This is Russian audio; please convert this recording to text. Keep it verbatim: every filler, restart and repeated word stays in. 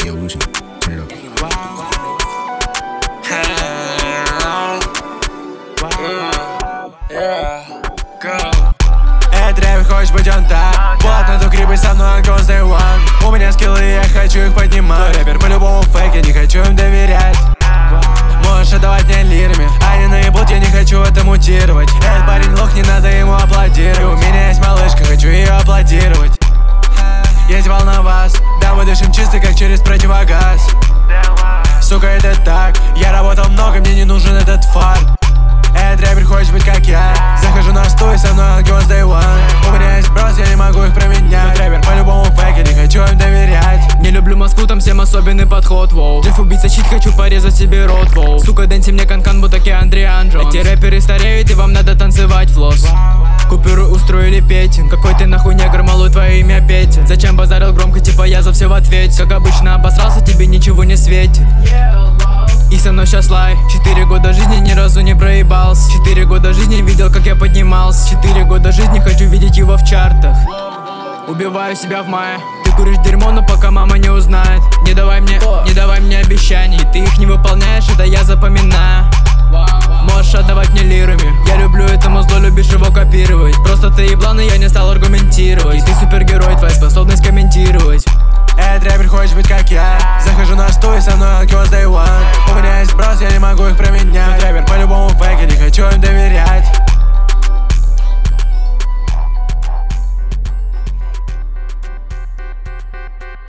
Yo, Lucian, turn it up. Эй, Тревис, хочешь быть он так? Плотно ту крепость со мной, cause they want. У меня скиллы, я хочу их поднимать. Рэпер по-любому фейк, я не хочу им доверять. Можешь отдавать мне лирами, они наебут, я не хочу это мутировать. Этот парень лох, не надо ему аплодировать. У меня есть малышка, хочу ее аплодировать. Есть волна вас, да мы дышим чисто, как через противогаз. Сука, это так, я работал много, мне не нужен этот фарт. Этот рэпер хочет быть как я. Захожу на стул и со мной cause they want. У меня есть брос, я не могу их променять. Рэпер по-любому фейк, я не хочу им доверять. Не люблю Москву, там всем особенный подход, воу. Джефф убийца чит, хочу порезать себе рот, воу. Сука, дэнси мне канкан, будто Андриан Джонс. Эти рэперы стареют, и вам надо танцевать флосс. Купюры устроили Петин. Какой ты нахуй негр, малой, твое имя Петя. Зачем базарил громко, типа я за все в ответе. Как обычно обосрался, тебе ничего не светит. И со мной сейчас лай. Четыре года жизни ни разу не проебался. Четыре года жизни видел, как я поднимался. Четыре года жизни хочу видеть его в чартах. Убиваю себя в мае. Ты куришь дерьмо, но пока мама не узнает. Не давай мне, не давай мне обещаний. Ты их не выполняешь, это я запоминаю. Можешь отдавать мне лирами. Я люблю этому зло, любишь его копировать. Просто ты еблан, и я не стал аргументировать. И ты супергерой, твоя способность комментировать. Этот рэпер хочет быть как я. Захожу на стул и со мной cause they want. У меня есть брос, я не могу их променять.